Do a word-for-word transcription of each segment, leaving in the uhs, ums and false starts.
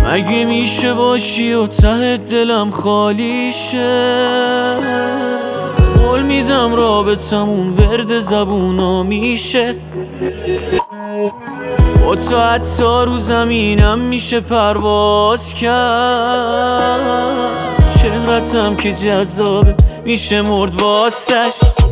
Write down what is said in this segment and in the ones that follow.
مگه میشه باشی و ته دلم خالی شه؟ قول میدم رابطمون ورد زبونا میشه، با تو حتی رو زمینم میشه پرواز کرد. چهرتم که جذابه میشه مرد واسش،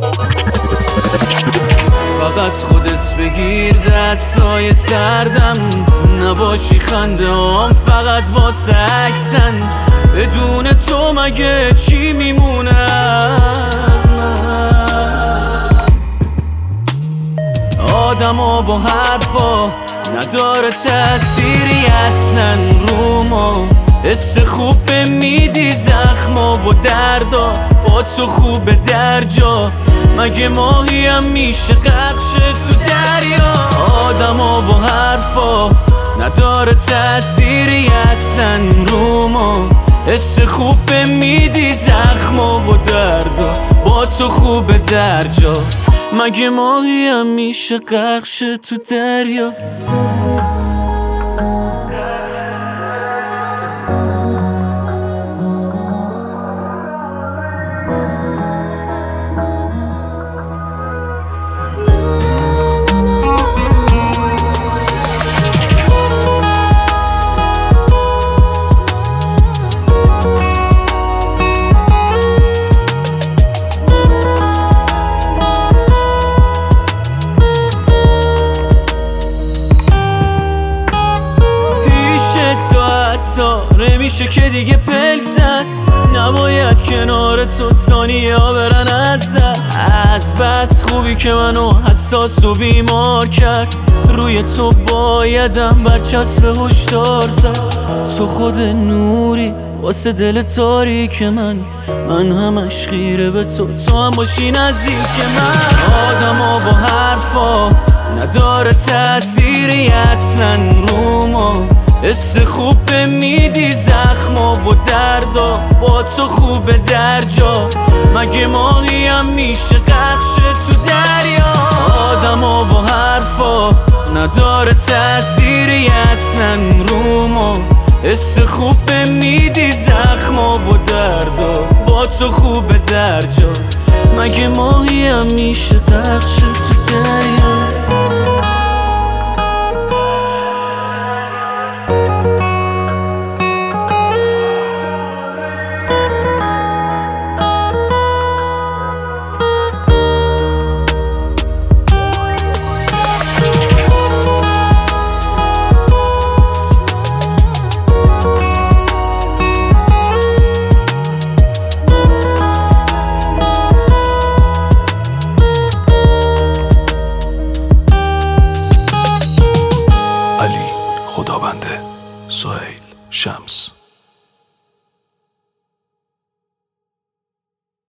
فقط خودت بگیر دستای سردم، نباشی خنده هم فقط واسه عکسن. بدون تو مگه چی میمونه از من؟ آدما با حرفا نداره تأثیری اصلا رو ما، حس خوب میدی زخما و دردا، با تو خوبه در جا. مگه ماهی هم میشه غرقشه تو دریا؟ آدما با حرفا نداره تأثیری اصلا رو ما، حس خوب میدی زخما و دردا، با تو خوبه در جا. مگه ماهی هم میشه غرقشه تو دریا؟ تو حتی نمیشه که دیگه پلک زد، نباید کنار تو ثانیه ها برن از دست. از بس خوبی که منو حساس و بیمار کرد، روی تو بایدم برچسب هشدار زد. تو خود نوری واسه دل تاریک من، من همش خیره به تو، تو هم باشی نزدیک من. آدما با حرفا نداره تأثیری اصلا رو ما، حس خوب میدی زخما و دردا، با تو خوبه در جا. مگه ماهی هم میشه غرقشه تو دریا؟ آدما با حرفا نداره تأثیری اصلا رو ما، حس خوب میدی زخما و دردا، با تو خوبه در جا. مگه ماهی هم میشه غرقشه تو دریا؟ علی خدابنده، سهیل شمس.